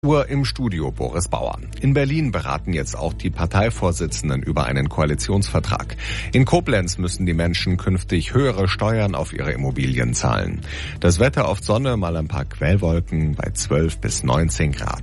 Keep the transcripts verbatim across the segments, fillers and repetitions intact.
Uhr im Studio Boris Bauer. In Berlin beraten jetzt auch die Parteivorsitzenden über einen Koalitionsvertrag. In Koblenz müssen die Menschen künftig höhere Steuern auf ihre Immobilien zahlen. Das Wetter oft Sonne, mal ein paar Quellwolken bei zwölf bis neunzehn Grad.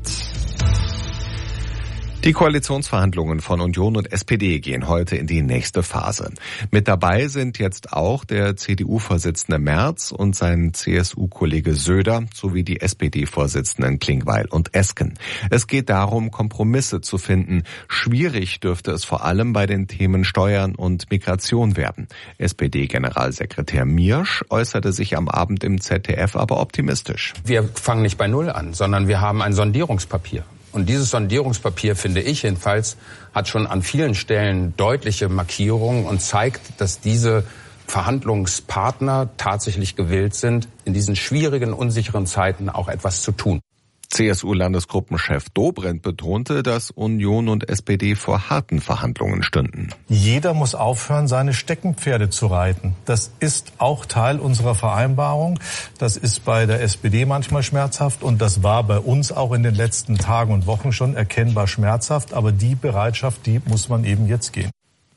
Die Koalitionsverhandlungen von Union und S P D gehen heute in die nächste Phase. Mit dabei sind jetzt auch der C D U-Vorsitzende Merz und sein C S U-Kollege Söder sowie die S P D-Vorsitzenden Klingbeil und Esken. Es geht darum, Kompromisse zu finden. Schwierig dürfte es vor allem bei den Themen Steuern und Migration werden. S P D-Generalsekretär Miersch äußerte sich am Abend im Z D F aber optimistisch. Wir fangen nicht bei Null an, sondern wir haben ein Sondierungspapier. Und dieses Sondierungspapier, finde ich jedenfalls, hat schon an vielen Stellen deutliche Markierungen und zeigt, dass diese Verhandlungspartner tatsächlich gewillt sind, in diesen schwierigen, unsicheren Zeiten auch etwas zu tun. C S U-Landesgruppenchef Dobrindt betonte, dass Union und S P D vor harten Verhandlungen stünden. Jeder muss aufhören, seine Steckenpferde zu reiten. Das ist auch Teil unserer Vereinbarung. Das ist bei der S P D manchmal schmerzhaft und das war bei uns auch in den letzten Tagen und Wochen schon erkennbar schmerzhaft. Aber die Bereitschaft, die muss man eben jetzt gehen.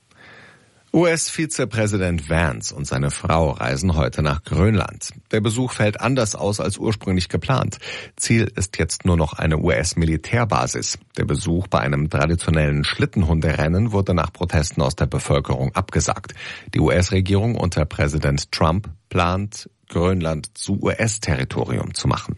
U S-Vizepräsident Vance und seine Frau reisen heute nach Grönland. Der Besuch fällt anders aus als ursprünglich geplant. Ziel ist jetzt nur noch eine U S-Militärbasis. Der Besuch bei einem traditionellen Schlittenhunderennen wurde nach Protesten aus der Bevölkerung abgesagt. Die U S-Regierung unter Präsident Trump plant, Grönland zu U S-Territorium zu machen.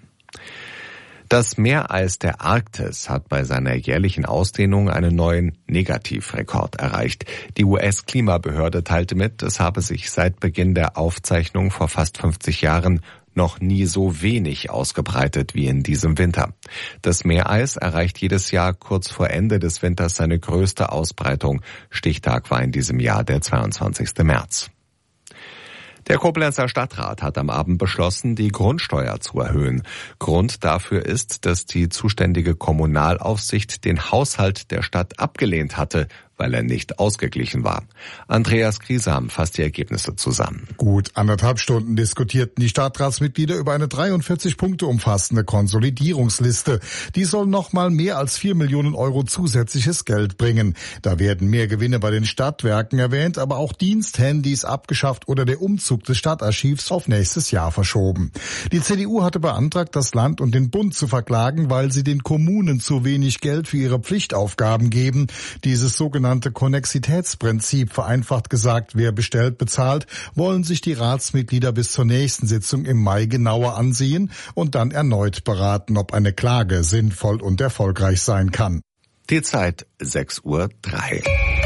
Das Meereis der Arktis hat bei seiner jährlichen Ausdehnung einen neuen Negativrekord erreicht. Die U S-Klimabehörde teilte mit, es habe sich seit Beginn der Aufzeichnung vor fast fünfzig Jahren noch nie so wenig ausgebreitet wie in diesem Winter. Das Meereis erreicht jedes Jahr kurz vor Ende des Winters seine größte Ausbreitung. Stichtag war in diesem Jahr der zweiundzwanzigsten März. Der Koblenzer Stadtrat hat am Abend beschlossen, die Grundsteuer zu erhöhen. Grund dafür ist, dass die zuständige Kommunalaufsicht den Haushalt der Stadt abgelehnt hatte, weil er nicht ausgeglichen war. Andreas Griesam fasst die Ergebnisse zusammen. Gut anderthalb Stunden diskutierten die Stadtratsmitglieder über eine dreiundvierzig Punkte umfassende Konsolidierungsliste. Die soll nochmal mehr als vier Millionen Euro zusätzliches Geld bringen. Da werden mehr Gewinne bei den Stadtwerken erwähnt, aber auch Diensthandys abgeschafft oder der Umzug des Stadtarchivs auf nächstes Jahr verschoben. Die C D U hatte beantragt, das Land und den Bund zu verklagen, weil sie den Kommunen zu wenig Geld für ihre Pflichtaufgaben geben. Dieses sogenannte Konnexitätsprinzip, vereinfacht gesagt, wer bestellt, bezahlt, wollen sich die Ratsmitglieder bis zur nächsten Sitzung im Mai genauer ansehen und dann erneut beraten, ob eine Klage sinnvoll und erfolgreich sein kann. Die Zeit sechs Uhr drei.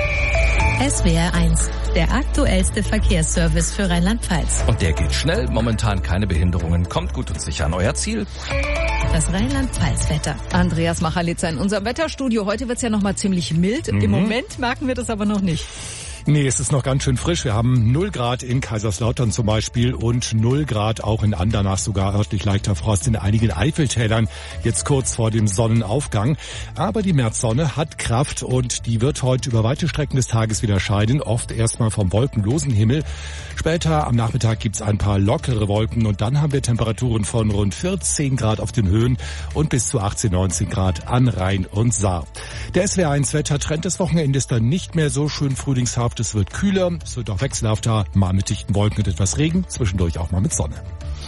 S W R eins, der aktuellste Verkehrsservice für Rheinland-Pfalz. Und der geht schnell, momentan keine Behinderungen, kommt gut und sicher an euer Ziel. Das Rheinland-Pfalz-Wetter. Andreas Machalitzer in unserem Wetterstudio. Heute wird's ja noch mal ziemlich mild. Mhm. Im Moment merken wir das aber noch nicht. Nee, es ist noch ganz schön frisch. Wir haben null Grad in Kaiserslautern zum Beispiel und null Grad auch in Andernach, sogar örtlich leichter Frost in einigen Eifeltälern, jetzt kurz vor dem Sonnenaufgang. Aber die Märzsonne hat Kraft und die wird heute über weite Strecken des Tages wieder scheiden, oft erstmal vom wolkenlosen Himmel. Später am Nachmittag gibt's ein paar lockere Wolken und dann haben wir Temperaturen von rund vierzehn Grad auf den Höhen und bis zu achtzehn, neunzehn Grad an Rhein und Saar. Der S W R eins Wettertrend des Wochenendes ist dann nicht mehr so schön frühlingshaft. Es wird kühler, es wird auch wechselhafter, mal mit dichten Wolken und etwas Regen, zwischendurch auch mal mit Sonne.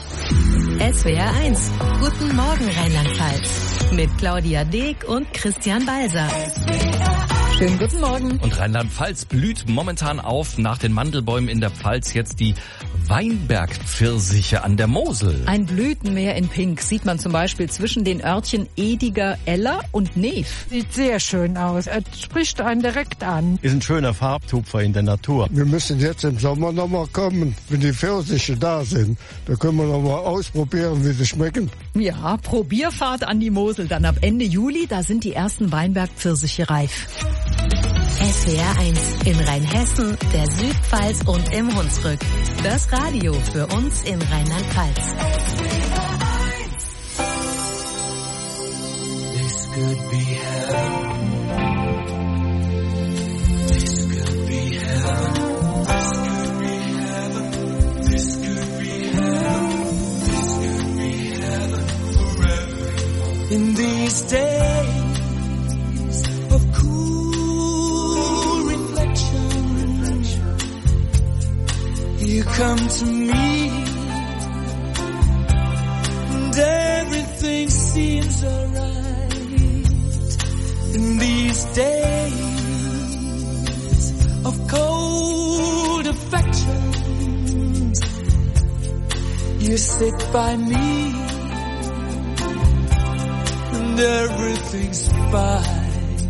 S W R eins. Guten Morgen Rheinland-Pfalz. Mit Claudia Deek und Christian Balser. Schönen guten Morgen. Und Rheinland-Pfalz blüht momentan auf, nach den Mandelbäumen in der Pfalz jetzt die Weinbergpfirsiche an der Mosel. Ein Blütenmeer in Pink sieht man zum Beispiel zwischen den Örtchen Ediger, Eller und Neef. Sieht sehr schön aus. Es spricht einen direkt an. Ist ein schöner Farbtupfer in der Natur. Wir müssen jetzt im Sommer noch mal kommen, wenn die Pfirsiche da sind. Da können wir noch mal ausprobieren, wie sie schmecken. Ja, Probierfahrt an die Mosel. Dann ab Ende Juli, da sind die ersten Weinbergpfirsiche reif. S W R eins in Rheinhessen, der Südpfalz und im Hunsrück. Das Radio für uns in Rheinland-Pfalz. This could be heaven. This could be heaven. This could be heaven. This could be heaven. This could be heaven for everyone. In the these days of cool reflection, you come to me and everything seems alright. In these days of cold affections, you sit by me and everything's fine.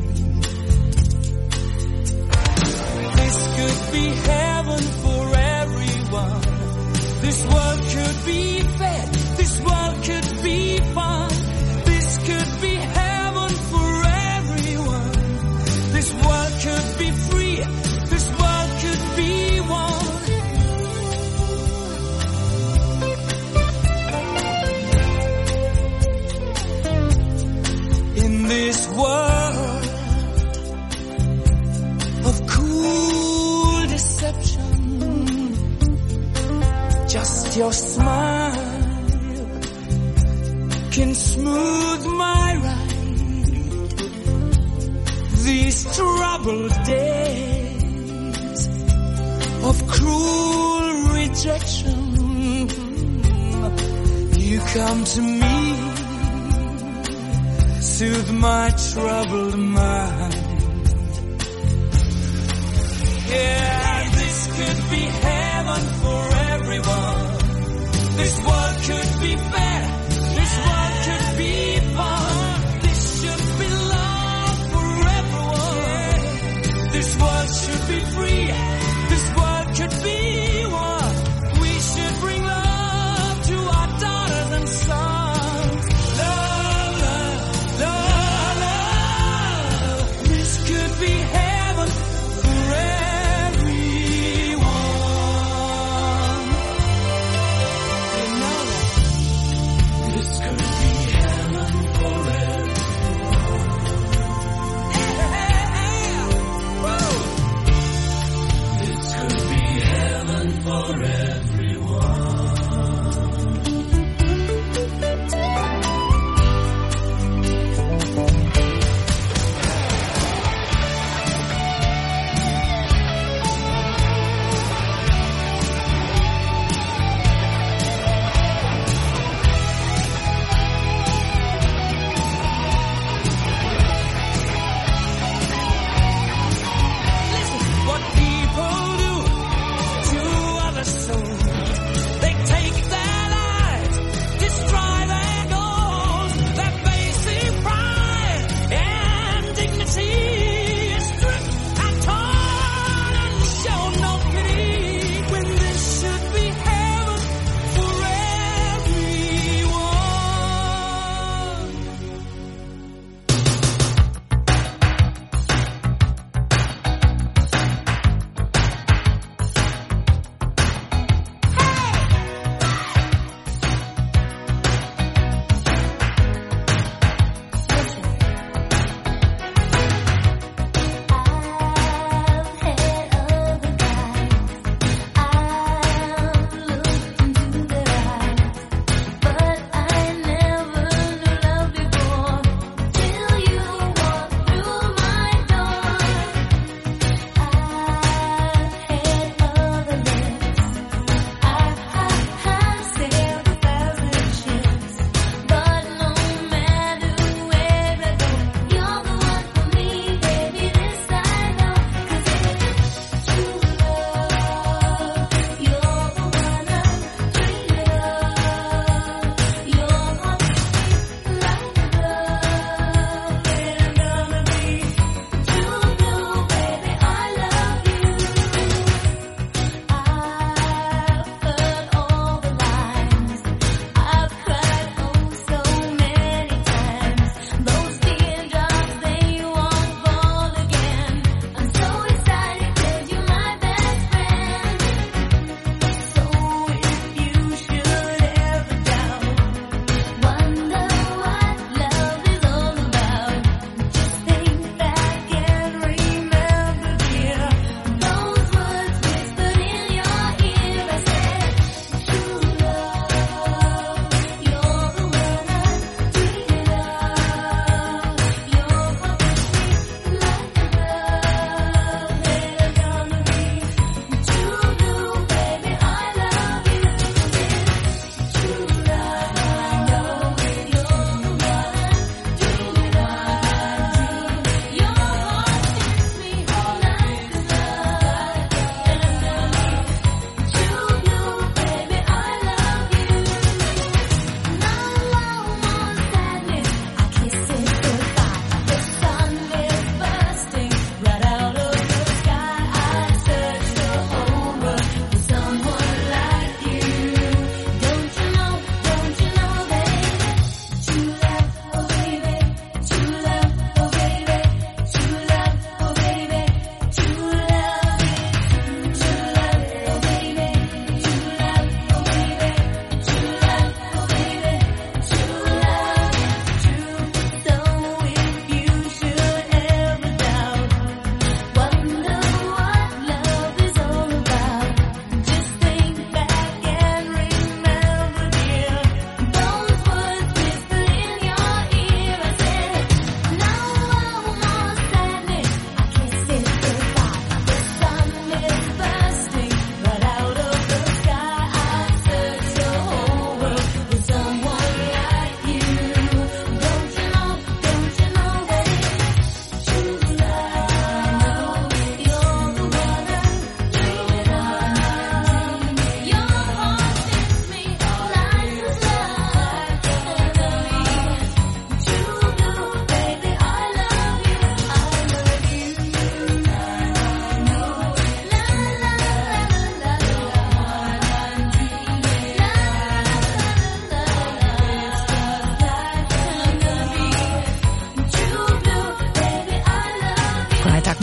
This could be heaven for everyone. This world could be fair. This world could be fun. This could be heaven for everyone. This world could be free. This world could be one. This world of cool deception, just your smile can smooth my ride. These troubled days of cruel rejection, you come to me, soothe my troubled mind. Yeah, this could be heaven for everyone. This world could be fair. This world could be fun. This should be love for everyone. This world should be free. This world could be one. We should bring love to our daughters and sons. Love, love. Love, love, this could be heaven for everyone. You know that. This could be heaven for everyone. Yeah, woo.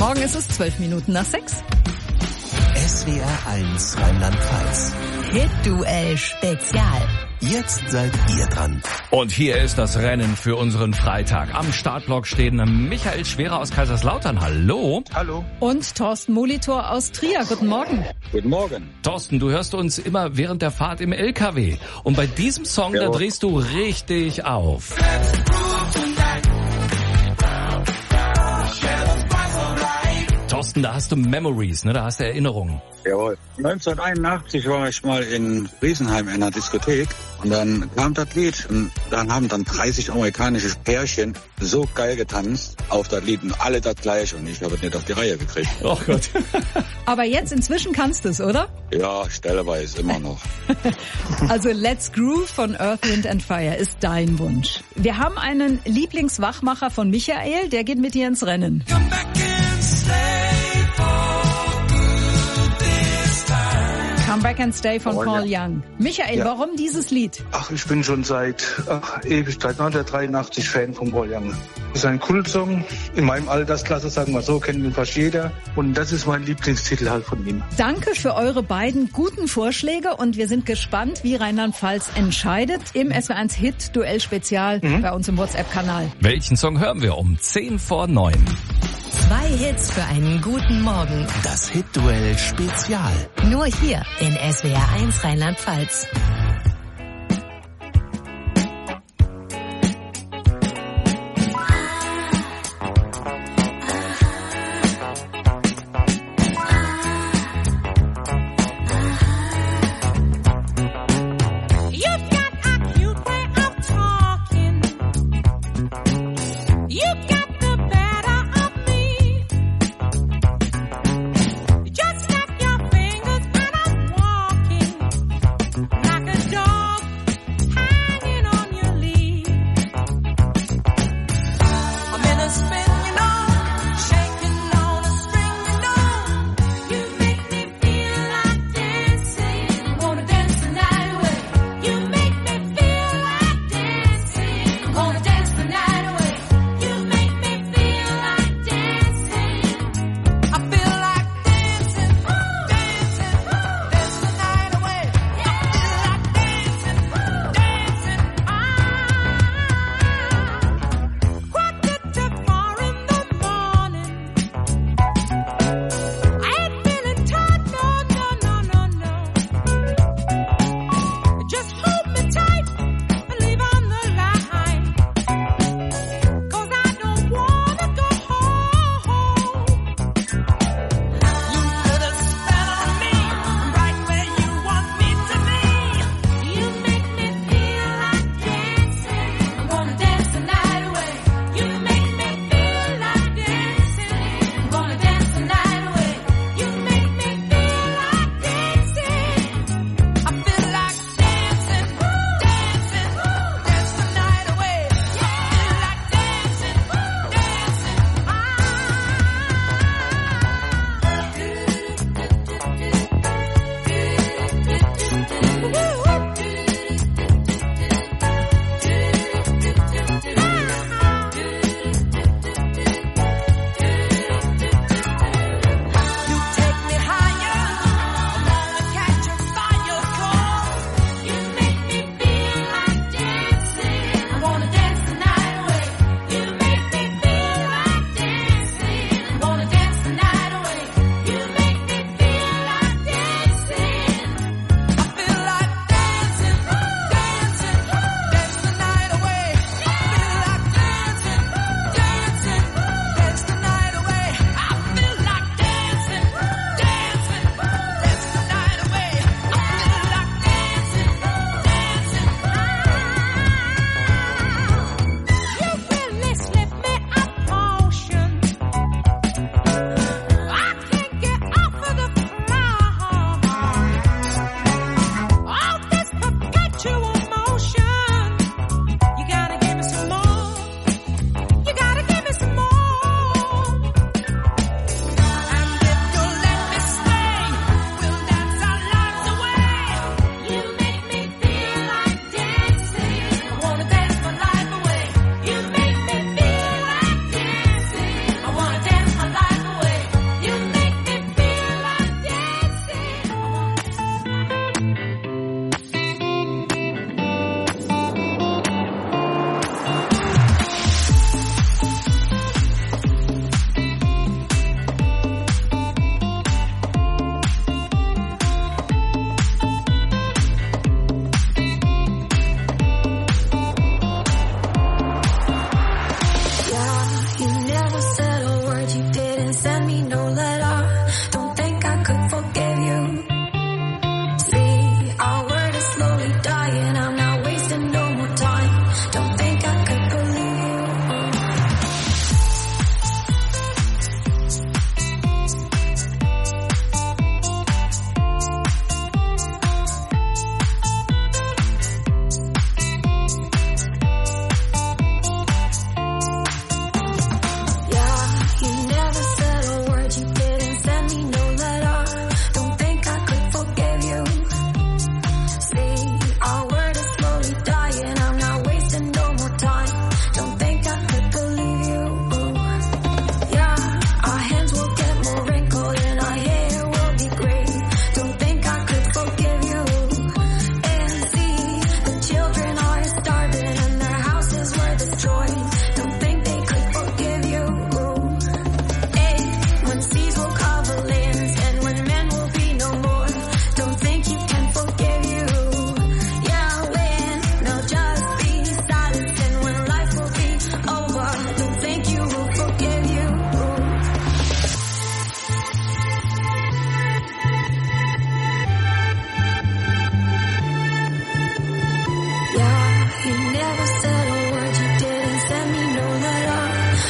Morgen ist es zwölf Minuten nach sechs. S W R eins Rheinland-Pfalz. Hit-Duell Spezial. Jetzt seid ihr dran. Und hier ist das Rennen für unseren Freitag. Am Startblock stehen Michael Schwerer aus Kaiserslautern. Hallo. Hallo. Und Thorsten Molitor aus Trier. Guten Morgen. Guten Morgen. Thorsten, du hörst uns immer während der Fahrt im L K W. Und bei diesem Song, ja, da drehst du richtig auf. Thorsten, da hast du Memories, ne? Da hast du Erinnerungen. Jawohl. neunzehnhunderteinundachtzig war ich mal in Riesenheim in einer Diskothek und dann kam das Lied und dann haben dann dreißig amerikanische Pärchen so geil getanzt auf das Lied und alle das gleiche und ich habe es nicht auf die Reihe gekriegt. Oh Gott. Aber jetzt inzwischen kannst du es, oder? Ja, stelleweise immer noch. Also Let's Groove von Earth, Wind and Fire ist dein Wunsch. Wir haben einen Lieblingswachmacher von Michael, der geht mit dir ins Rennen. Come back and stay for good this time. Come Back and Stay von Oh, Paul ja. Young. Michael, Ja. warum dieses Lied? Ach, ich bin schon seit ach, Ewigkeit, neunzehnhundertdreiundachtzig Fan von Paul Young. Das ist ein Kultsong. In meinem Altersklasse, sagen wir so, kennt ihn fast jeder. Und das ist mein Lieblingstitel halt von ihm. Danke für eure beiden guten Vorschläge und wir sind gespannt, wie Rheinland-Pfalz entscheidet im S W R eins Hit-Duell Spezial Mhm. bei uns im WhatsApp-Kanal. Welchen Song hören wir um zehn vor neun? Zwei Hits für einen guten Morgen. Das Hit-Duell Spezial. Nur hier in S W R eins Rheinland-Pfalz. You've got a cute way of talking. You got the better of me. Just snap your fingers and I'm walking like a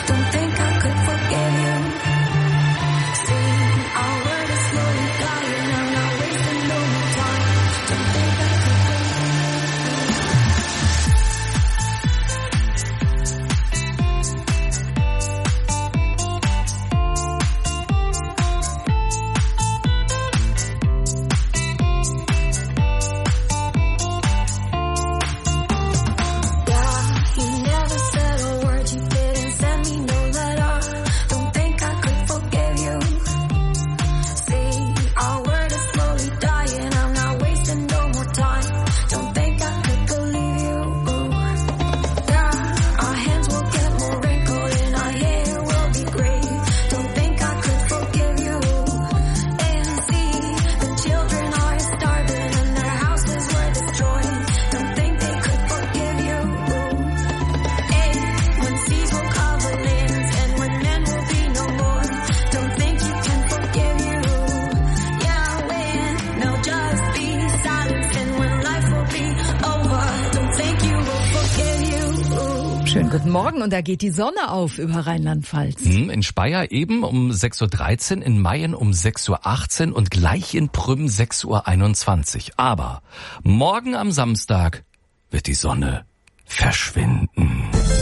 Don't think I could forgive you. See, our word is slowly dying. I'm not wasting no more time. Don't think I could Guten Morgen, und da geht die Sonne auf über Rheinland-Pfalz. In Speyer eben um sechs Uhr dreizehn, in Mayen um sechs Uhr achtzehn und gleich in Prüm sechs Uhr einundzwanzig. Aber morgen am Samstag wird die Sonne verschwinden.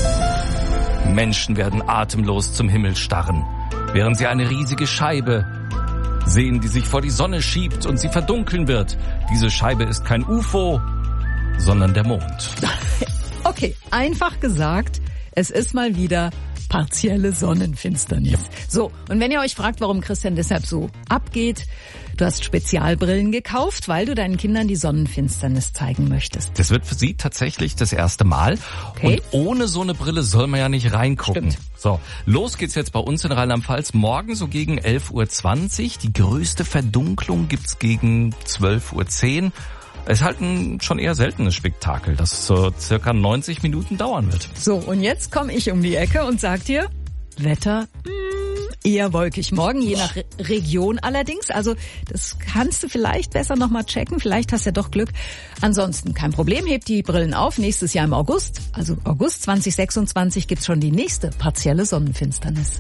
Menschen werden atemlos zum Himmel starren, während sie eine riesige Scheibe sehen, die sich vor die Sonne schiebt und sie verdunkeln wird. Diese Scheibe ist kein U F O, sondern der Mond. Okay, einfach gesagt, es ist mal wieder partielle Sonnenfinsternis. So, und wenn ihr euch fragt, warum Christian deshalb so abgeht, du hast Spezialbrillen gekauft, weil du deinen Kindern die Sonnenfinsternis zeigen möchtest. Das wird für sie tatsächlich das erste Mal. Okay. Und ohne so eine Brille soll man ja nicht reingucken. Stimmt. So, los geht's jetzt bei uns in Rheinland-Pfalz. Morgen so gegen elf Uhr zwanzig. Die größte Verdunklung gibt's gegen zwölf Uhr zehn. Es ist halt ein schon eher seltenes Spektakel, das so circa neunzig Minuten dauern wird. So, und jetzt komme ich um die Ecke und sag dir, Wetter mh, eher wolkig morgen, je nach Re- Region allerdings. Also das kannst du vielleicht besser nochmal checken, vielleicht hast du ja doch Glück. Ansonsten kein Problem, hebt die Brillen auf. Nächstes Jahr im August, also August zwanzig sechsundzwanzig, gibt's schon die nächste partielle Sonnenfinsternis.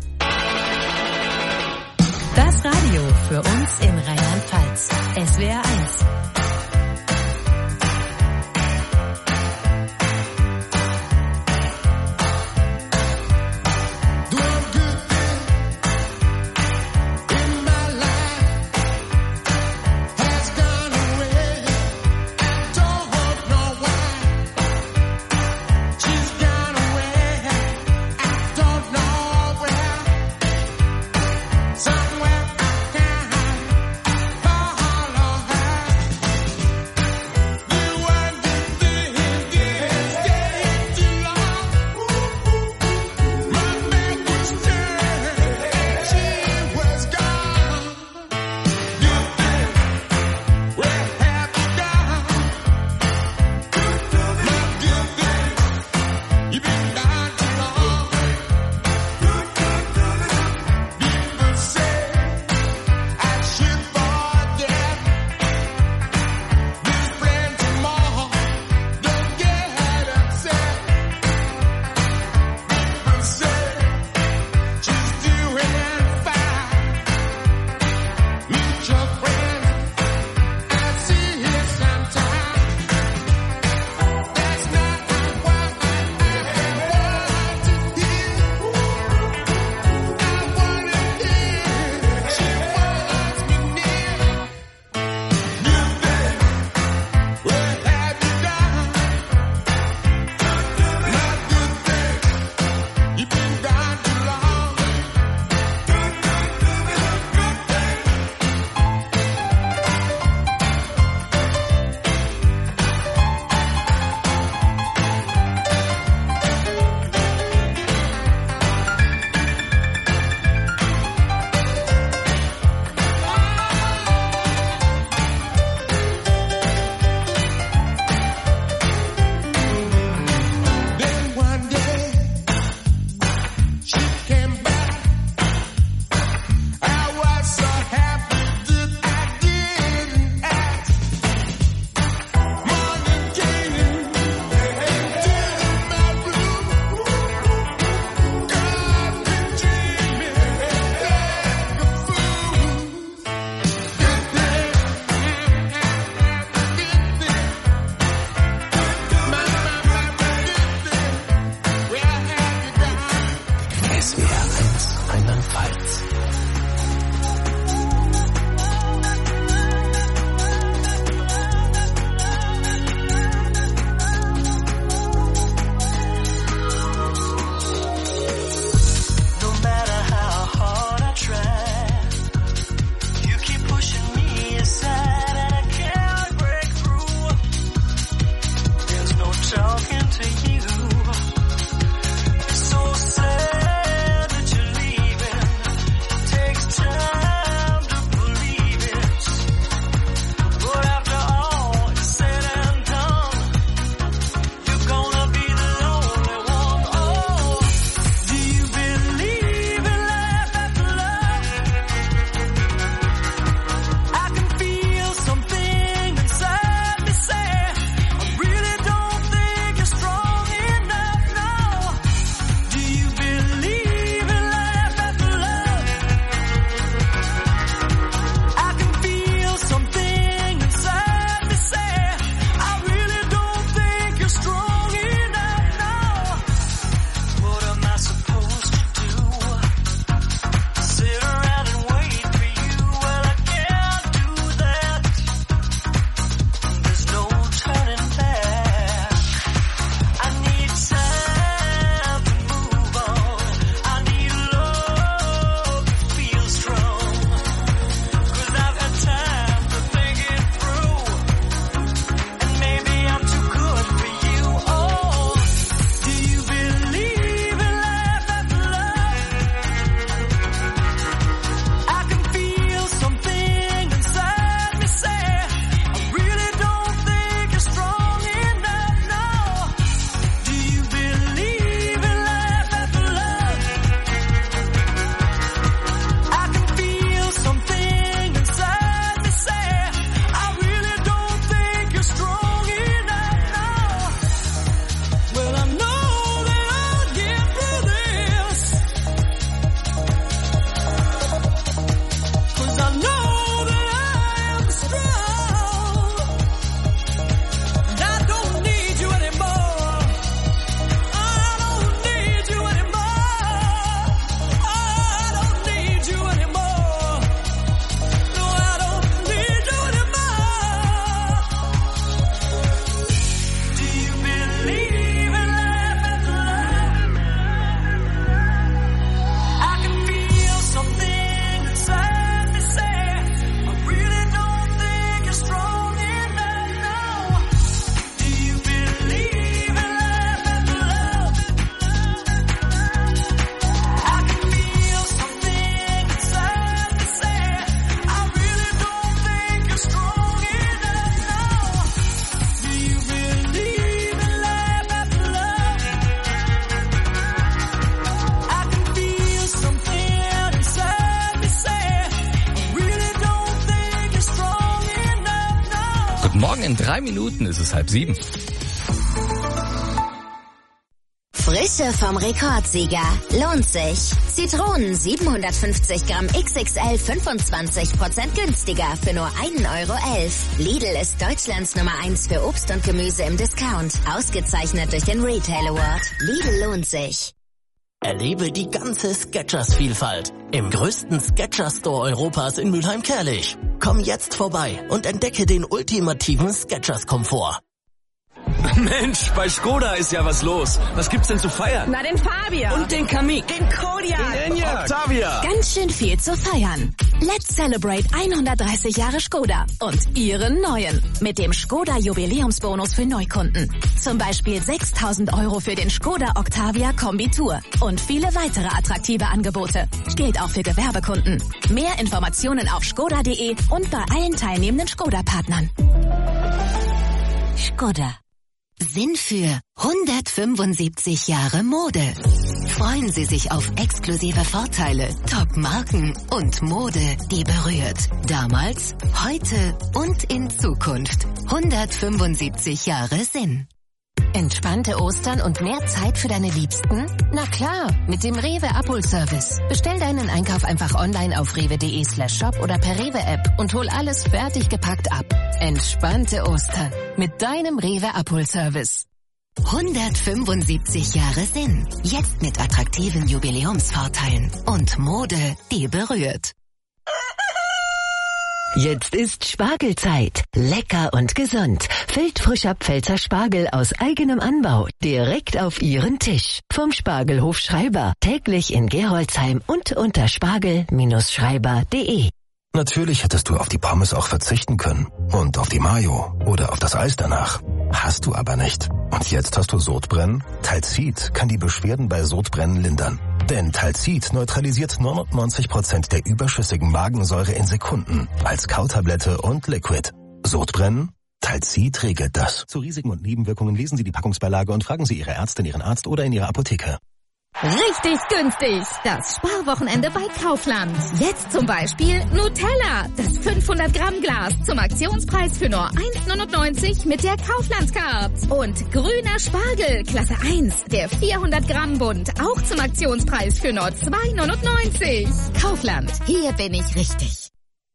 Das Radio für uns in Rheinland-Pfalz. S W R eins. S W R eins Rheinland-Pfalz. Morgen in drei Minuten ist es halb sieben. Frische vom Rekordsieger. Lohnt sich. Zitronen siebenhundertfünfzig Gramm X X L fünfundzwanzig Prozent günstiger für nur ein Euro elf. Lidl ist Deutschlands Nummer eins für Obst und Gemüse im Discount. Ausgezeichnet durch den Retail Award. Lidl lohnt sich. Erlebe die ganze Skechers-Vielfalt im größten Skechers-Store Europas in Mülheim-Kärlich. Komm jetzt vorbei und entdecke den ultimativen Skechers-Komfort. Mensch, bei Skoda ist ja was los. Was gibt's denn zu feiern? Na, den Fabia. Und den Kamiq. Den Kodiaq. Den Enyaq. Octavia. Ganz schön viel zu feiern. Let's celebrate hundertdreißig Jahre Skoda und ihren neuen. Mit dem Skoda Jubiläumsbonus für Neukunden. Zum Beispiel sechstausend Euro für den Skoda Octavia Kombi Tour. Und viele weitere attraktive Angebote. Gilt auch für Gewerbekunden. Mehr Informationen auf skoda punkt de und bei allen teilnehmenden Skoda-Partnern. Skoda. Sinn für hundertfünfundsiebzig Jahre Mode. Freuen Sie sich auf exklusive Vorteile, Top-Marken und Mode, die berührt. Damals, heute und in Zukunft. hundertfünfundsiebzig Jahre Sinn. Entspannte Ostern und mehr Zeit für deine Liebsten? Na klar, mit dem Rewe Abholservice. Bestell deinen Einkauf einfach online auf rewe punkt de slash shop oder per Rewe App und hol alles fertig gepackt ab. Entspannte Ostern mit deinem Rewe Abholservice. hundertfünfundsiebzig Jahre Sinn. Jetzt mit attraktiven Jubiläumsvorteilen und Mode, die berührt. Jetzt ist Spargelzeit. Lecker und gesund. Füllt frischer Pfälzer Spargel aus eigenem Anbau direkt auf Ihren Tisch. Vom Spargelhof Schreiber. Täglich in Gerolzheim und unter spargel Schreiber punkt de. Natürlich hättest du auf die Pommes auch verzichten können. Und auf die Mayo oder auf das Eis danach. Hast du aber nicht. Und jetzt hast du Sodbrennen? Talzid kann die Beschwerden bei Sodbrennen lindern. Denn Talzid neutralisiert neunundneunzig Prozent der überschüssigen Magensäure in Sekunden. Als Kautablette und Liquid. Sodbrennen? Talzid regelt das. Zu Risiken und Nebenwirkungen lesen Sie die Packungsbeilage und fragen Sie Ihre Ärztin, Ihren Arzt oder in Ihrer Apotheke. Richtig günstig. Das Sparwochenende bei Kaufland. Jetzt zum Beispiel Nutella. Das fünfhundert Gramm Glas zum Aktionspreis für nur eins neunundneunzig mit der Kaufland-Card. Und grüner Spargel, Klasse eins. Der vierhundert Gramm Bund. Auch zum Aktionspreis für nur zwei neunundneunzig. Kaufland. Hier bin ich richtig.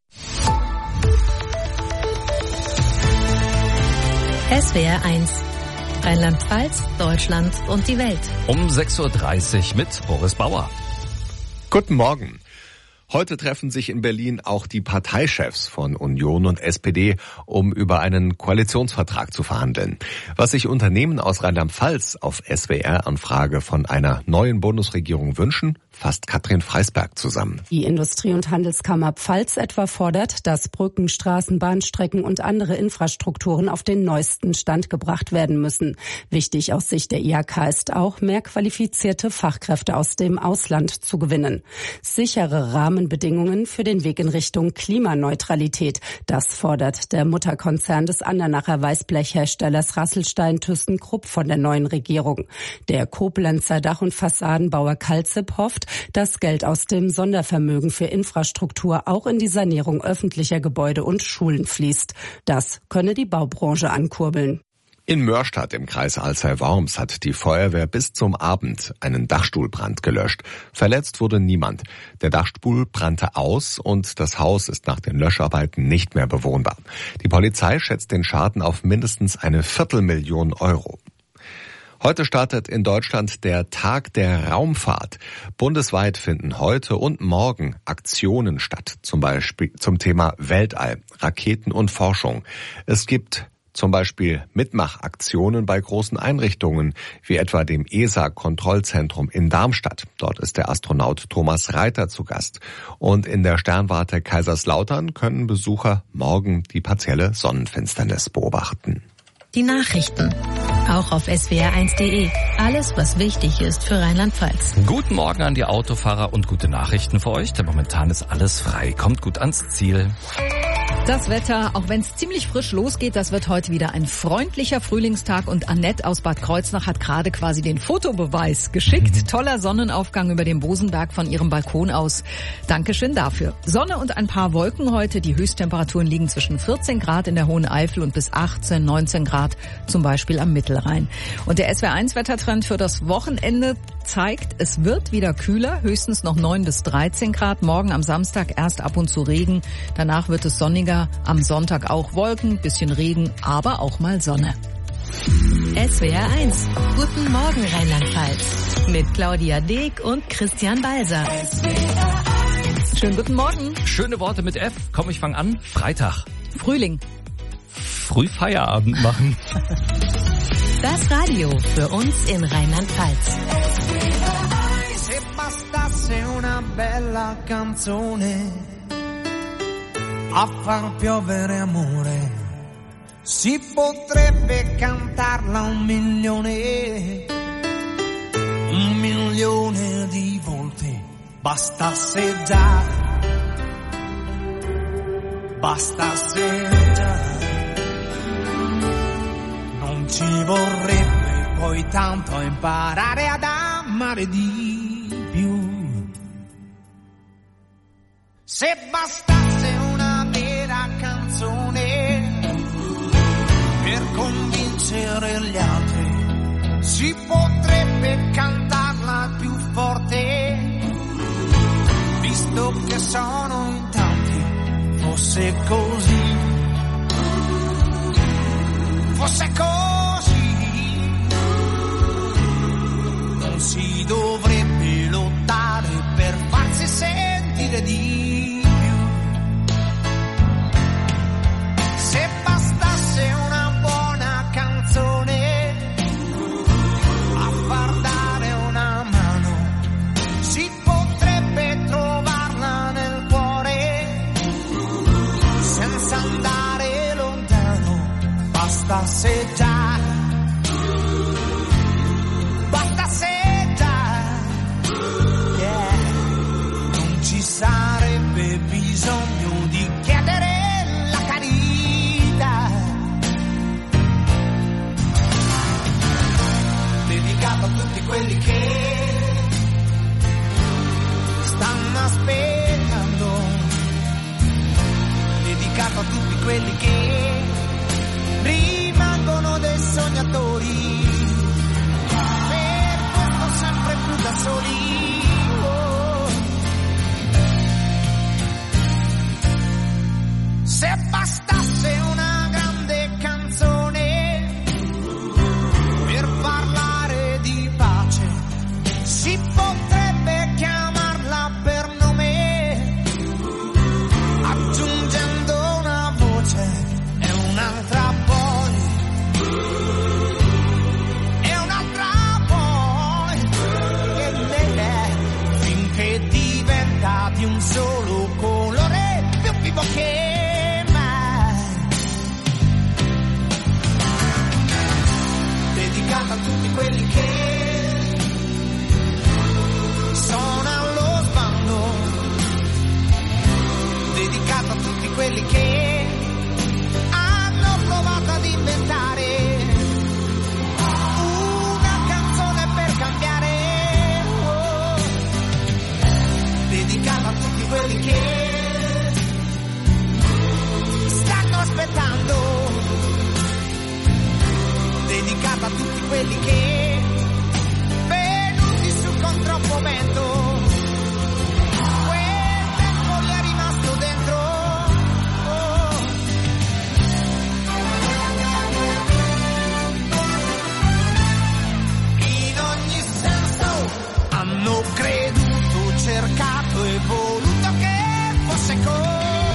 S W R eins. Rheinland-Pfalz, Deutschland und die Welt. Um sechs Uhr dreißig mit Boris Bauer. Guten Morgen. Heute treffen sich in Berlin auch die Parteichefs von Union und S P D, um über einen Koalitionsvertrag zu verhandeln. Was sich Unternehmen aus Rheinland-Pfalz auf S W R-Anfrage von einer neuen Bundesregierung wünschen, fasst Katrin Freisberg zusammen. Die Industrie- und Handelskammer Pfalz etwa fordert, dass Brücken, Straßen, Bahnstrecken und andere Infrastrukturen auf den neuesten Stand gebracht werden müssen. Wichtig aus Sicht der I H K ist auch, mehr qualifizierte Fachkräfte aus dem Ausland zu gewinnen. Sichere Rahmenbedingungen für den Weg in Richtung Klimaneutralität. Das fordert der Mutterkonzern des Andernacher Weißblechherstellers Rasselstein ThyssenKrupp von der neuen Regierung. Der Koblenzer Dach- und Fassadenbauer Kalzip hofft, dass Geld aus dem Sondervermögen für Infrastruktur auch in die Sanierung öffentlicher Gebäude und Schulen fließt. Das könne die Baubranche ankurbeln. In Mörstadt im Kreis Alzey-Worms hat die Feuerwehr bis zum Abend einen Dachstuhlbrand gelöscht. Verletzt wurde niemand. Der Dachstuhl brannte aus und das Haus ist nach den Löscharbeiten nicht mehr bewohnbar. Die Polizei schätzt den Schaden auf mindestens eine Viertelmillion Euro. Heute startet in Deutschland der Tag der Raumfahrt. Bundesweit finden heute und morgen Aktionen statt, zum Beispiel zum Thema Weltall, Raketen und Forschung. Es gibt zum Beispiel Mitmachaktionen bei großen Einrichtungen, wie etwa dem E S A-Kontrollzentrum in Darmstadt. Dort ist der Astronaut Thomas Reiter zu Gast. Und in der Sternwarte Kaiserslautern können Besucher morgen die partielle Sonnenfinsternis beobachten. Die Nachrichten. Auch auf S W R eins punkt de. Alles, was wichtig ist für Rheinland-Pfalz. Guten Morgen an die Autofahrer und gute Nachrichten für euch, denn momentan ist alles frei. Kommt gut ans Ziel. Das Wetter, auch wenn es ziemlich frisch losgeht, das wird heute wieder ein freundlicher Frühlingstag und Annette aus Bad Kreuznach hat gerade quasi den Fotobeweis geschickt. Toller Sonnenaufgang über dem Bosenberg von ihrem Balkon aus. Dankeschön dafür. Sonne und ein paar Wolken heute. Die Höchsttemperaturen liegen zwischen vierzehn Grad in der Hohen Eifel und bis achtzehn, neunzehn Grad zum Beispiel am Mittelrhein. Und der S W R eins Wettertrend für das Wochenende zeigt, es wird wieder kühler, höchstens noch neun bis dreizehn Grad. Morgen am Samstag erst ab und zu Regen, danach wird es sonniger. Am Sonntag auch Wolken, bisschen Regen, aber auch mal Sonne. S W R eins. Guten Morgen Rheinland-Pfalz. Mit Claudia Deek und Christian Balser. Schönen guten Morgen. Schöne Worte mit F. Komm, ich fange an. Freitag. Frühling. Früh Feierabend machen. Das Radio für uns in Rheinland-Pfalz. Se bastasse una bella canzone a far piovere amore, si potrebbe cantarla un milione, un milione di volte, bastasse già, bastasse già, non ci vorrebbe poi tanto imparare ad amare di più, se bastasse una vera canzone per convincere gli altri, si potrebbe cantarla più forte, visto che sono in tanti, fosse così, fosse così, passeggiare, basta assaggiare, yeah. Non ci sarebbe bisogno di chiedere la carità, dedicato a tutti quelli che stanno aspettando, dedicato a tutti quelli che rimangono dei sognatori, per questo sempre più da soli. Oh. Se bastasse una grande canzone per parlare di pace, si potrebbe chiamarla per nome, aggiungendo una voce e un'altra poi, e un'altra poi, e lei è, finché diventa di un solo colore, più vivo che mai. Dedicata a tutti quelli che sono allo sbando, dedicato a tutti quelli che hanno provato ad inventare una canzone per cambiare, oh. Dedicato a tutti quelli che stanno aspettando, dedicato a tutti quelli che venuti su con troppo vento, quel tempo gli è rimasto dentro, oh. In ogni senso hanno creduto, cercato e voluto che fosse così.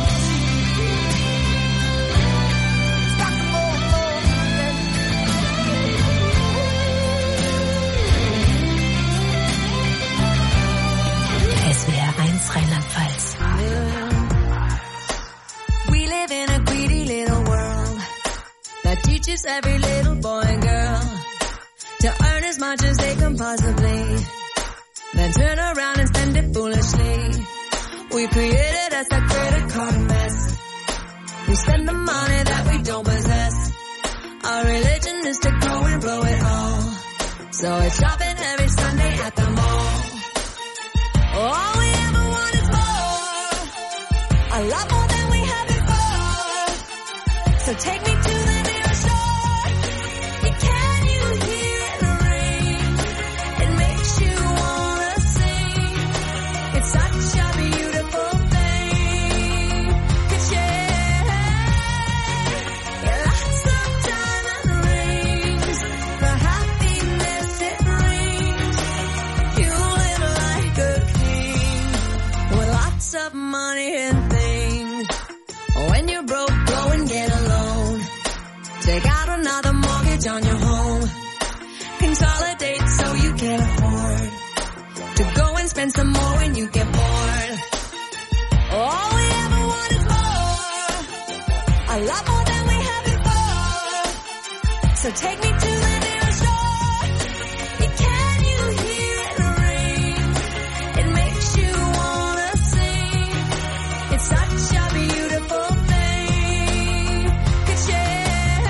S W R eins Rheinland-Pfalz. We live in a greedy little world that teaches every little boy and girl to earn as much as they can possibly, then turn around and spend it foolishly. We created us a credit card mess. We spend the money that we don't possess. Our religion is to grow and blow it all. So it's shopping every Sunday at the mall. All we ever want is more, a lot more than we had before. So take me to the nearest shore. Can you hear the rain? It makes you wanna sing. It's such a beautiful thing. Could share lots of diamond rings, the happiness it brings. You live like a with lots of money and things. When you're broke, go and get a loan. Take out another mortgage on your home. Consolidate so you can afford to go and spend some more when you get bored. All we ever want is more, a lot more than we had before. So take me to the nearest shore. Can you hear the rain? It makes you wanna sing. It's such a beautiful thing. Could share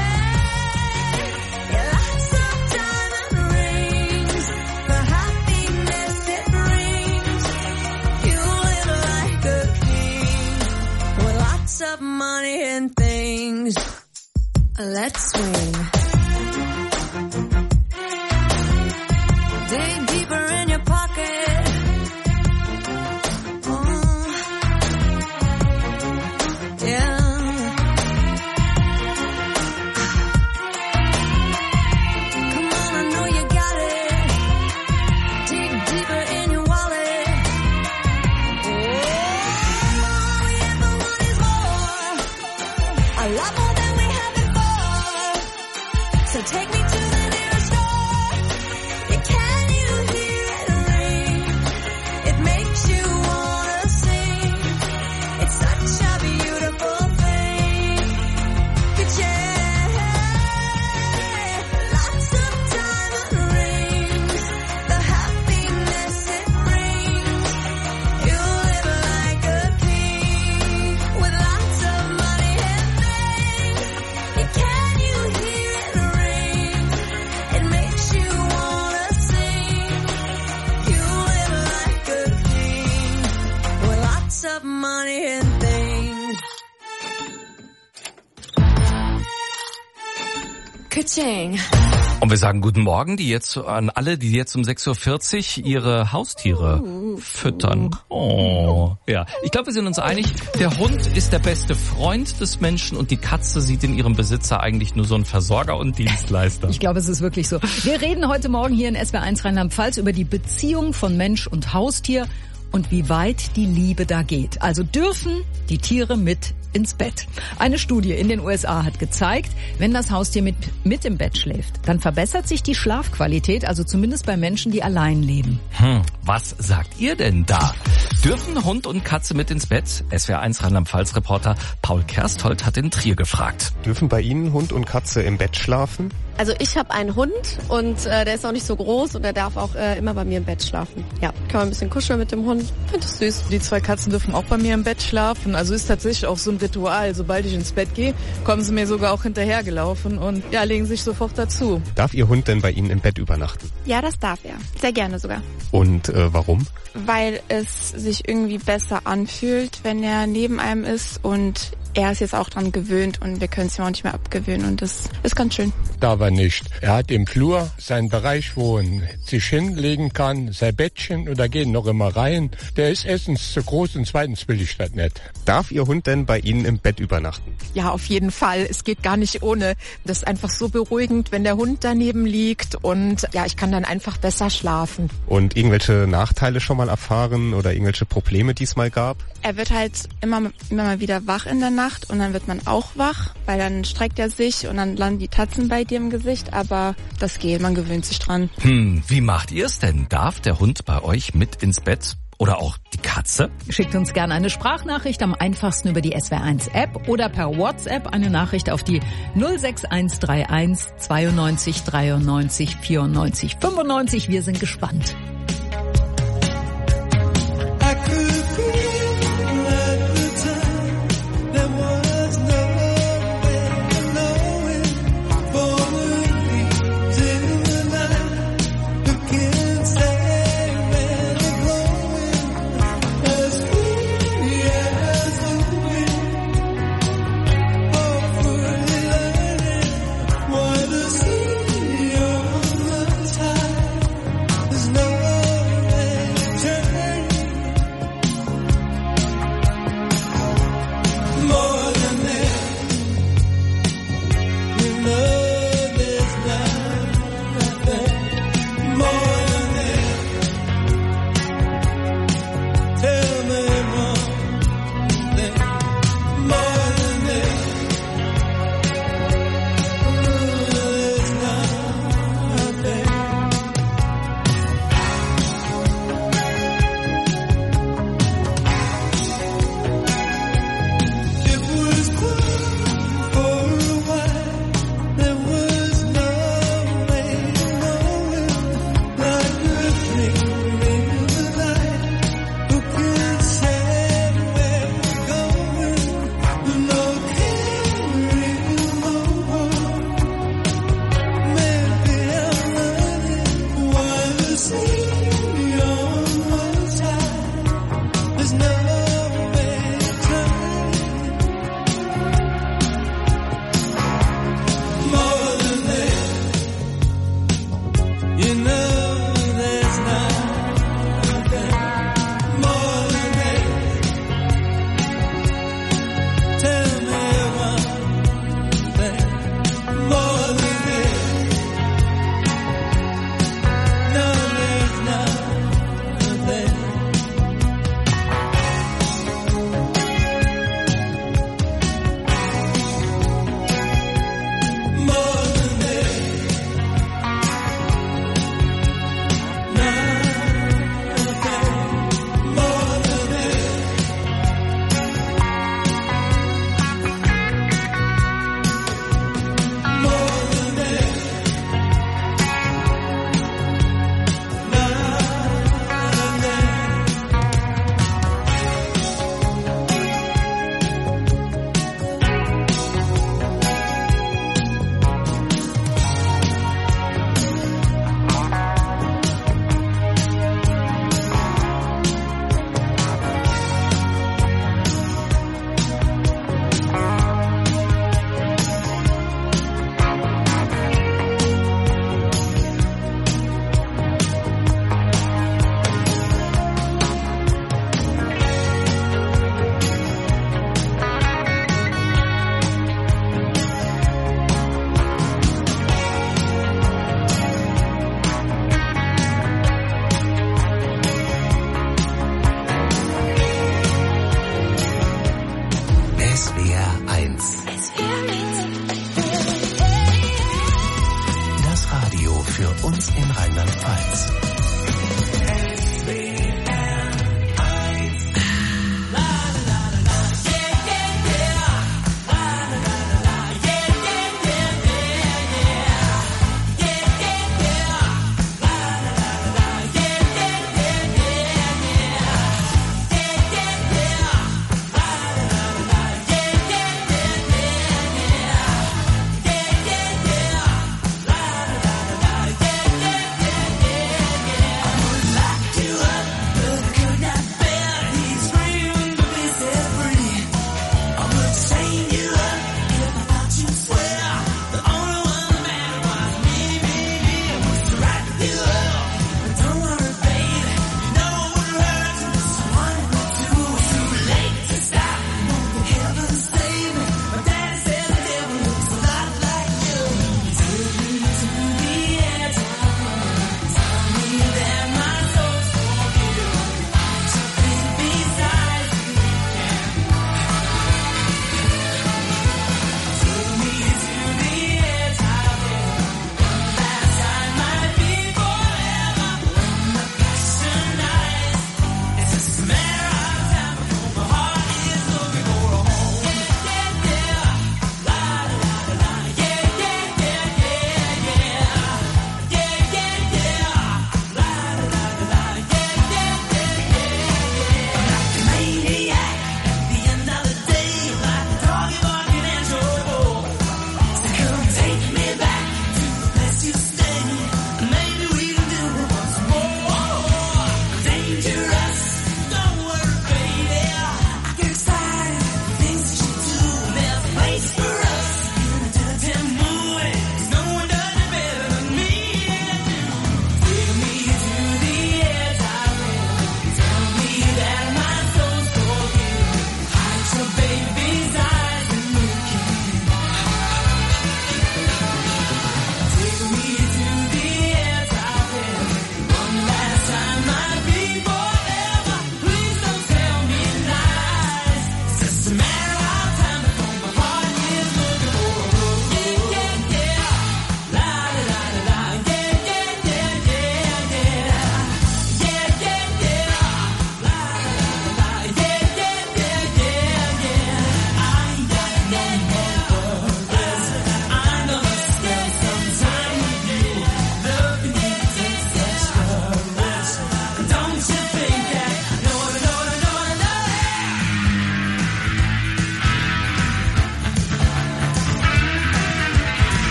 lots of diamond rings, the happiness it brings. You live like a king with lots of money and things. Let's swing. Dig deeper in your pocket. Oh, yeah. Come on, I know you got it. Dig deeper in your wallet. Oh, all we ever want is more, a lot more than we had before. lots of money and things. Ka-ching. Und wir sagen guten Morgen, die jetzt an alle, die jetzt um sechs Uhr vierzig ihre Haustiere füttern. Oh, ja. Ich glaube, wir sind uns einig, der Hund ist der beste Freund des Menschen und die Katze sieht in ihrem Besitzer eigentlich nur so einen Versorger und Dienstleister. Ich glaube, es ist wirklich so. Wir reden heute Morgen hier in S W R eins Rheinland-Pfalz über die Beziehung von Mensch und Haustier und wie weit die Liebe da geht. Also dürfen die Tiere mit ins Bett. Eine Studie in den U S A hat gezeigt, wenn das Haustier mit, mit im Bett schläft, dann verbessert sich die Schlafqualität, also zumindest bei Menschen, die allein leben. Hm, was sagt ihr denn da? Dürfen Hund und Katze mit ins Bett? S W R eins Rheinland-Pfalz-Reporter Paul Kersthold hat in Trier gefragt. Dürfen bei Ihnen Hund und Katze im Bett schlafen? Also ich habe einen Hund und äh, der ist auch nicht so groß und der darf auch äh, immer bei mir im Bett schlafen. Ja, kann man ein bisschen kuscheln mit dem Hund. Finde ich süß. Die zwei Katzen dürfen auch bei mir im Bett schlafen. Also ist tatsächlich auch so ein Ritual. Sobald ich ins Bett gehe, kommen sie mir sogar auch hinterhergelaufen und ja, legen sich sofort dazu. Darf Ihr Hund denn bei Ihnen im Bett übernachten? Ja, das darf er. Sehr gerne sogar. Und äh, warum? Weil es sich irgendwie besser anfühlt, wenn er neben einem ist und er ist jetzt auch dran gewöhnt und wir können es ihm auch nicht mehr abgewöhnen und das ist ganz schön. Darf er nicht. Er hat im Flur seinen Bereich, wo er sich hinlegen kann, sein Bettchen und da gehen noch immer rein. Der ist erstens zu groß und zweitens will ich das nicht. Darf Ihr Hund denn bei Ihnen im Bett übernachten? Ja, auf jeden Fall. Es geht gar nicht ohne. Das ist einfach so beruhigend, wenn der Hund daneben liegt und ja, ich kann dann einfach besser schlafen. Und irgendwelche Nachteile schon mal erfahren oder irgendwelche Probleme, die es mal gab? Er wird halt immer, immer mal wieder wach in der Nacht und dann wird man auch wach, weil dann streckt er sich und dann landen die Tatzen bei dir im Gesicht, aber das geht, man gewöhnt sich dran. Hm, wie macht ihr es denn? Darf der Hund bei euch mit ins Bett? Oder auch die Katze? Schickt uns gerne eine Sprachnachricht, am einfachsten über die S W R eins App oder per WhatsApp eine Nachricht auf die null sechs eins drei eins zweiundneunzig dreiundneunzig vierundneunzig fünfundneunzig. Wir sind gespannt.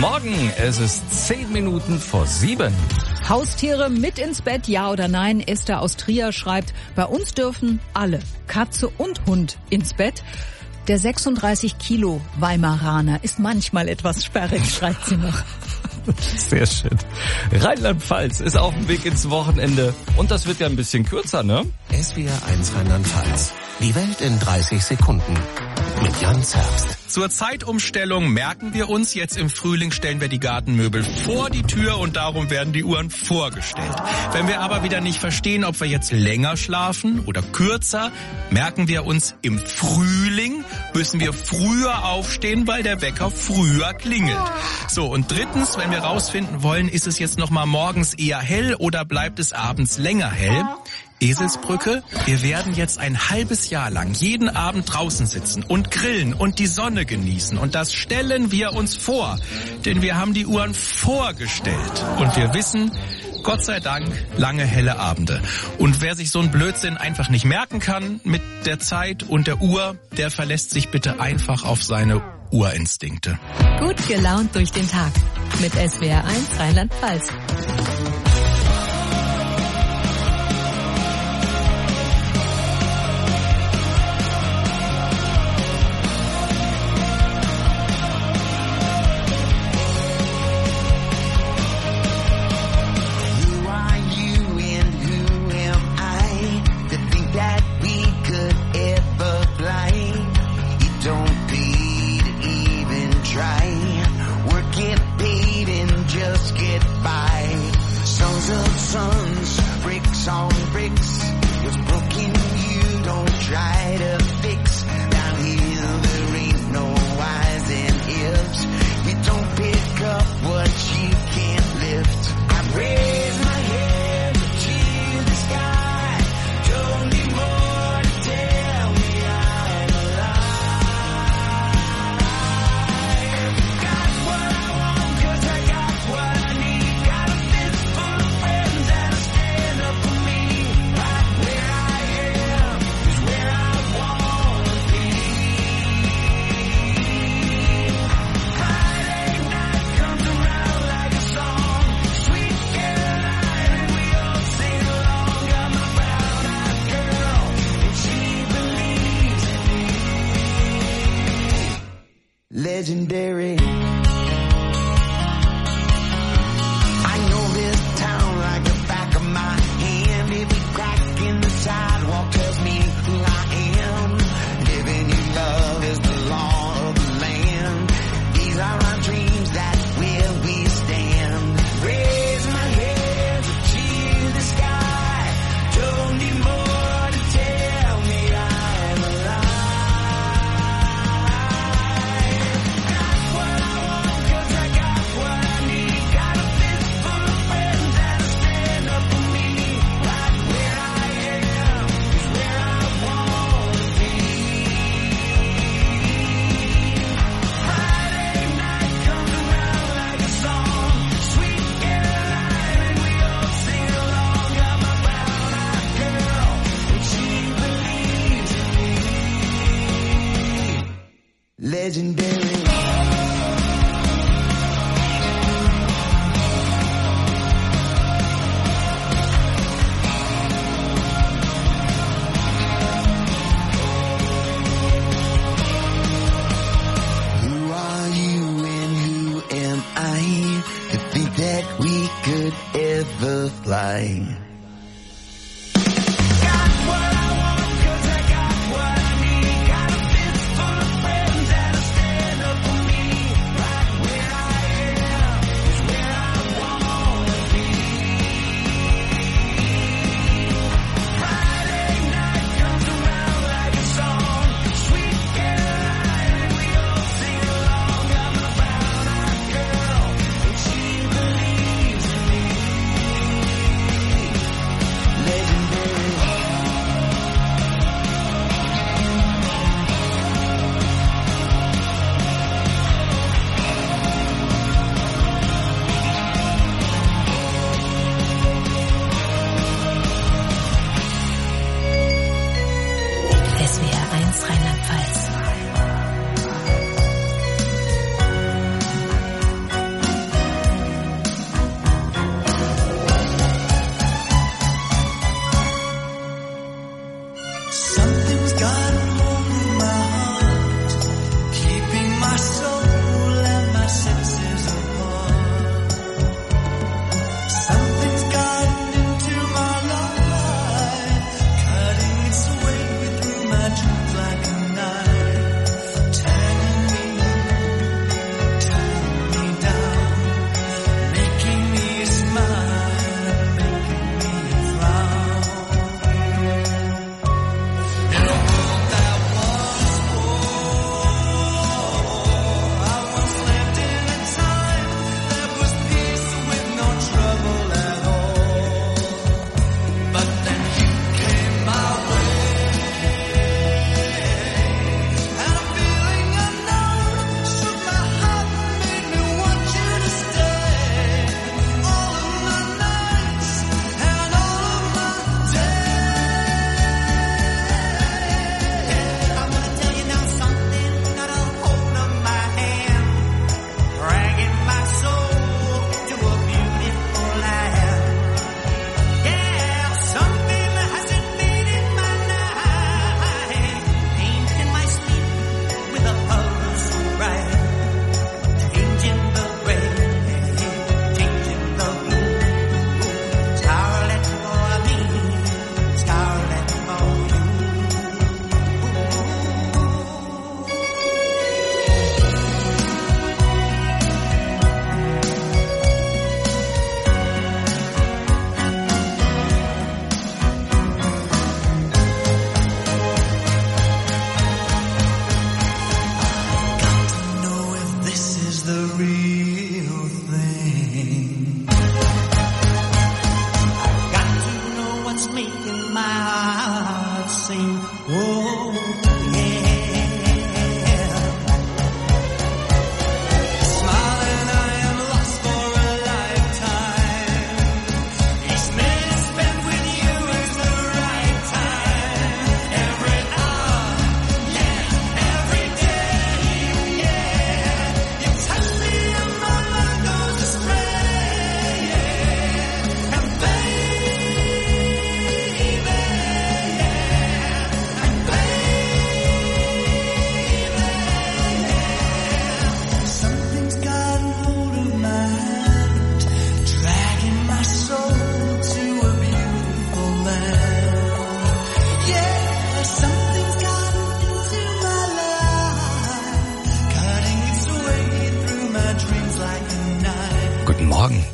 Morgen, es ist zehn Minuten vor sieben. Haustiere mit ins Bett, ja oder nein? Esther aus Trier schreibt, bei uns dürfen alle, Katze und Hund, ins Bett. Der sechsunddreißig Kilo Weimaraner ist manchmal etwas sperrig, schreibt sie noch. Sehr schön. Rheinland-Pfalz ist auf dem Weg ins Wochenende. Und das wird ja ein bisschen kürzer, ne? S W R eins Rheinland-Pfalz. Die Welt in dreißig Sekunden. Mit Jan Zerbst. Zur Zeitumstellung merken wir uns, jetzt im Frühling stellen wir die Gartenmöbel vor die Tür und darum werden die Uhren vorgestellt. Wenn wir aber wieder nicht verstehen, ob wir jetzt länger schlafen oder kürzer, merken wir uns, im Frühling müssen wir früher aufstehen, weil der Wecker früher klingelt. So, und drittens, wenn wir rausfinden wollen, ist es jetzt noch mal morgens eher hell oder bleibt es abends länger hell? Eselsbrücke, wir werden jetzt ein halbes Jahr lang jeden Abend draußen sitzen und grillen und die Sonne genießen. Und das stellen wir uns vor, denn wir haben die Uhren vorgestellt. Und wir wissen, Gott sei Dank, lange helle Abende. Und wer sich so ein Blödsinn einfach nicht merken kann mit der Zeit und der Uhr, der verlässt sich bitte einfach auf seine Urinstinkte. Gut gelaunt durch den Tag mit S W R eins Rheinland-Pfalz. Legendary. I know this town like the back of my hand. Every crack in the sidewalk tells me who I am. Giving you love is the law of the land. These are our dreams, that's where we stand. Raise my head to the sky. Don't need more to tell me I'm alive. Legendary. Who are you and who am I to think that we could ever fly?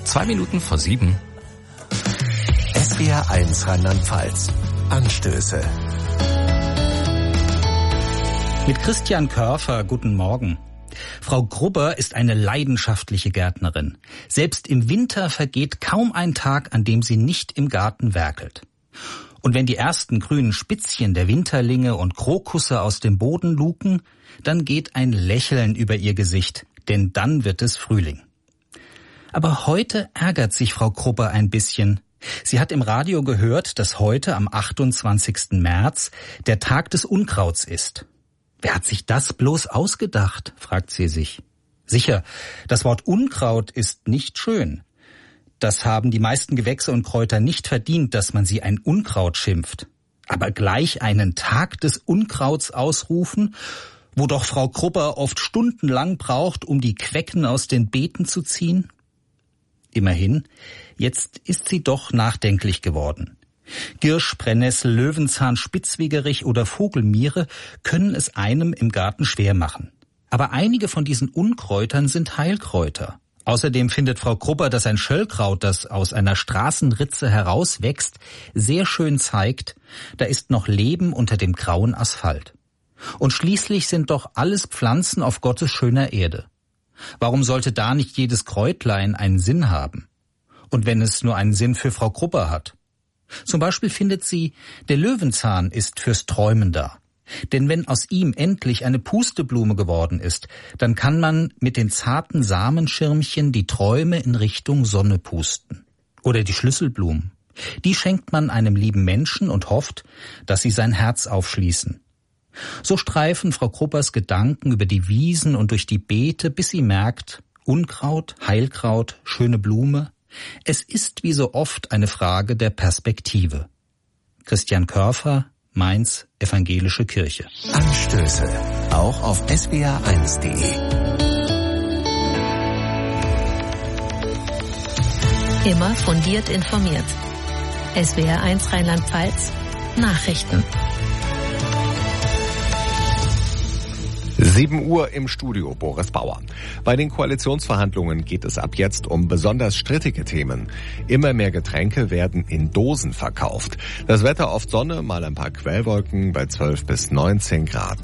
Zwei Minuten vor sieben. S W R eins Rheinland-Pfalz. Anstöße. Mit Christian Körfer, guten Morgen. Frau Grubber ist eine leidenschaftliche Gärtnerin. Selbst im Winter vergeht kaum ein Tag, an dem sie nicht im Garten werkelt. Und wenn die ersten grünen Spitzchen der Winterlinge und Krokusse aus dem Boden luken, dann geht ein Lächeln über ihr Gesicht, denn dann wird es Frühling. Aber heute ärgert sich Frau Grubber ein bisschen. Sie hat im Radio gehört, dass heute am achtundzwanzigsten März der Tag des Unkrauts ist. Wer hat sich das bloß ausgedacht, fragt sie sich. Sicher, das Wort Unkraut ist nicht schön. Das haben die meisten Gewächse und Kräuter nicht verdient, dass man sie ein Unkraut schimpft. Aber gleich einen Tag des Unkrauts ausrufen, wo doch Frau Grubber oft stundenlang braucht, um die Quecken aus den Beeten zu ziehen? Immerhin, jetzt ist sie doch nachdenklich geworden. Girsch, Brennnessel, Löwenzahn, Spitzwegerich oder Vogelmiere können es einem im Garten schwer machen. Aber einige von diesen Unkräutern sind Heilkräuter. Außerdem findet Frau Grubber, dass ein Schöllkraut, das aus einer Straßenritze herauswächst, sehr schön zeigt, da ist noch Leben unter dem grauen Asphalt. Und schließlich sind doch alles Pflanzen auf Gottes schöner Erde. Warum sollte da nicht jedes Kräutlein einen Sinn haben? Und wenn es nur einen Sinn für Frau Grubber hat? Zum Beispiel findet sie, der Löwenzahn ist fürs Träumen da. Denn wenn aus ihm endlich eine Pusteblume geworden ist, dann kann man mit den zarten Samenschirmchen die Träume in Richtung Sonne pusten. Oder die Schlüsselblumen. Die schenkt man einem lieben Menschen und hofft, dass sie sein Herz aufschließen. So streifen Frau Grubbers Gedanken über die Wiesen und durch die Beete, bis sie merkt, Unkraut, Heilkraut, schöne Blume. Es ist wie so oft eine Frage der Perspektive. Christian Körfer, Mainz, Evangelische Kirche. Anstöße, auch auf S W R eins punkt de. Immer fundiert informiert. S W R eins Rheinland-Pfalz, Nachrichten. sieben Uhr im Studio, Boris Bauer. Bei den Koalitionsverhandlungen geht es ab jetzt um besonders strittige Themen. Immer mehr Getränke werden in Dosen verkauft. Das Wetter oft Sonne, mal ein paar Quellwolken bei zwölf bis neunzehn Grad.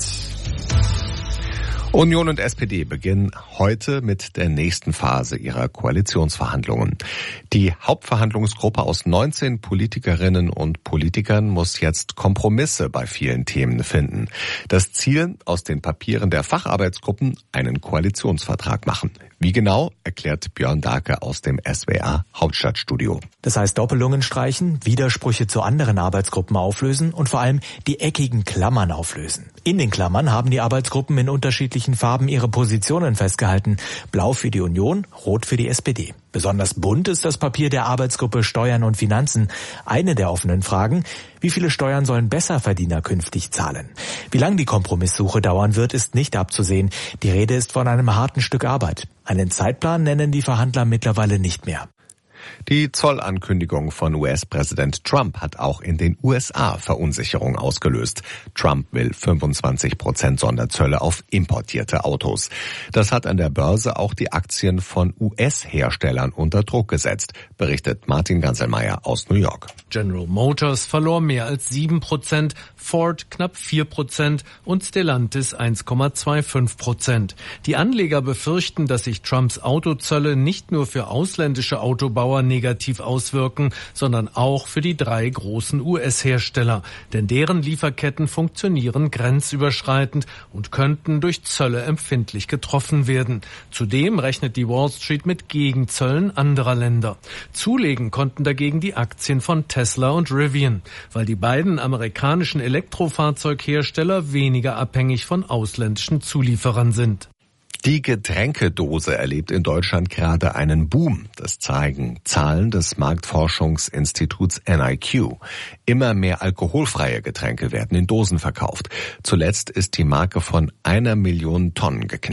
Union und S P D beginnen heute mit der nächsten Phase ihrer Koalitionsverhandlungen. Die Hauptverhandlungsgruppe aus neunzehn Politikerinnen und Politikern muss jetzt Kompromisse bei vielen Themen finden. Das Ziel, aus den Papieren der Facharbeitsgruppen einen Koalitionsvertrag machen. Wie genau, erklärt Björn Dahlke aus dem S W R Hauptstadtstudio. Das heißt Doppelungen streichen, Widersprüche zu anderen Arbeitsgruppen auflösen und vor allem die eckigen Klammern auflösen. In den Klammern haben die Arbeitsgruppen in unterschiedlichen Farben ihre Positionen festgehalten. Blau für die Union, rot für die S P D. Besonders bunt ist das Papier der Arbeitsgruppe Steuern und Finanzen. Eine der offenen Fragen, wie viele Steuern sollen Besserverdiener künftig zahlen? Wie lange die Kompromisssuche dauern wird, ist nicht abzusehen. Die Rede ist von einem harten Stück Arbeit. Einen Zeitplan nennen die Verhandler mittlerweile nicht mehr. Die Zollankündigung von U S-Präsident Trump hat auch in den U S A Verunsicherung ausgelöst. Trump will fünfundzwanzig Prozent Sonderzölle auf importierte Autos. Das hat an der Börse auch die Aktien von U S-Herstellern unter Druck gesetzt, berichtet Martin Ganselmeier aus New York. General Motors verlor mehr als sieben Prozent, Ford knapp vier Prozent und Stellantis eins Komma fünfundzwanzig Prozent. Die Anleger befürchten, dass sich Trumps Autozölle nicht nur für ausländische Autobauer negativ auswirken, sondern auch für die drei großen U S-Hersteller. Denn deren Lieferketten funktionieren grenzüberschreitend und könnten durch Zölle empfindlich getroffen werden. Zudem rechnet die Wall Street mit Gegenzöllen anderer Länder. Zulegen konnten dagegen die Aktien von Tesla und Rivian, weil die beiden amerikanischen Elektrofahrzeughersteller weniger abhängig von ausländischen Zulieferern sind. Die Getränkedose erlebt in Deutschland gerade einen Boom. Das zeigen Zahlen des Marktforschungsinstituts N I Q. Immer mehr alkoholfreie Getränke werden in Dosen verkauft. Zuletzt ist die Marke von einer Million Tonnen geknackt.